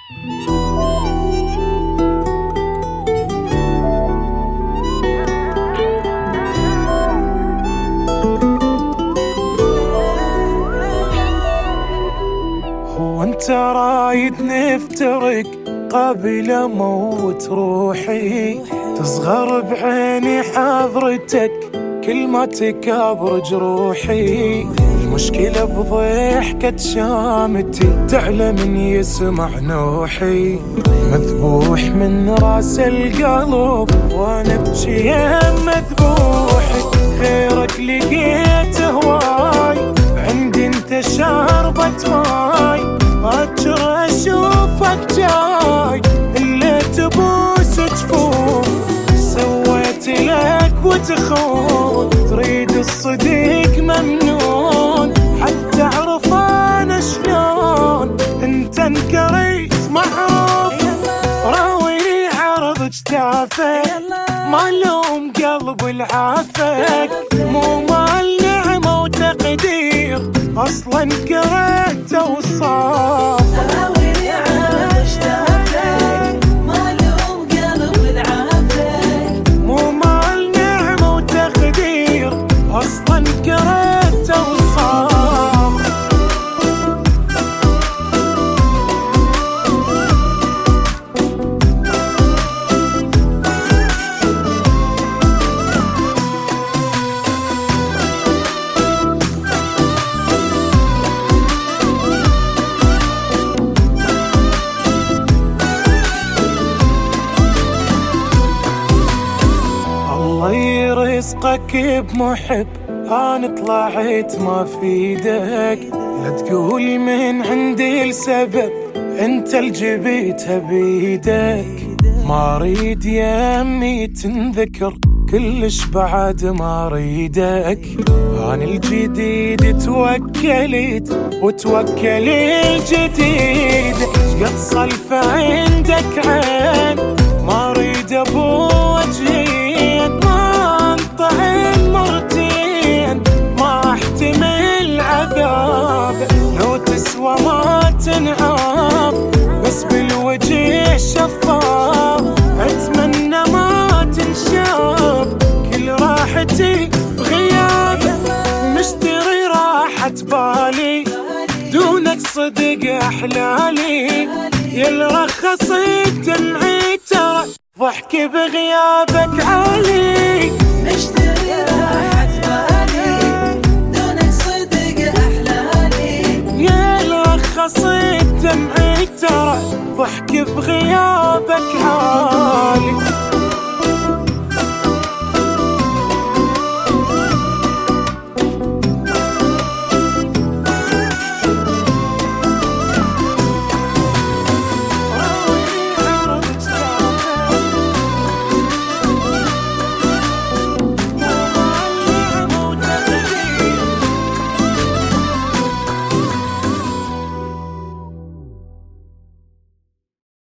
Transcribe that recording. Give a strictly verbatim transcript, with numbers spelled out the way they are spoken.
هو انت رايد نفترق قبل اموت روحي، تصغر بعيني حضرتك كل ما تكابر جروحي. المشكلة بضحكة شامتي تعلى من يسمع نوحي، مذبوح من راس القلب وانا ابكي يا مذبوحي. خيرك لقيت هواي عندي انت شربة ماي، باكر اشوفك جاي اللي تبوس جفوف. سويت لك وتخون تريد الصديق ممنون، حتى اعرف انا شلون انت انكريت معروف. راويني عرض جتافك ما لوم قلب العافك، مو مال نعمة وتقدير اصلا كرهت اوصاف. راويني عرض جتافك ما لوم قلب العافك، مو مال نعمة وتقدير اصلا كرهت اوصاف. الله يرزقك بمحب، أنا طلعت ما في ايدك. لا تقول من عندي السبب انت الجبيتها بيدك. ما اريد يا امي تنذكر كلش بعد ما اريدك. انا الجديد توكلت وتوكل الجديد. قد صلفة عندك عين ما اريد ابو وجهين، ما انطعن مرتين ما احتمل عذاب. لو تسوى ما تنعاب بس بالوجه شفاف، اتمنى ما تنشاف كل راحتي بغيابك. مشتري راحة بالي دونك صدق احلالي، يا رخصت دمعي ترى ضحك بغيابك عالي. مشتري راحة بالي دونك صدق احلالي، يا رخصت دمعي ترى ضحك بغيابك عالي.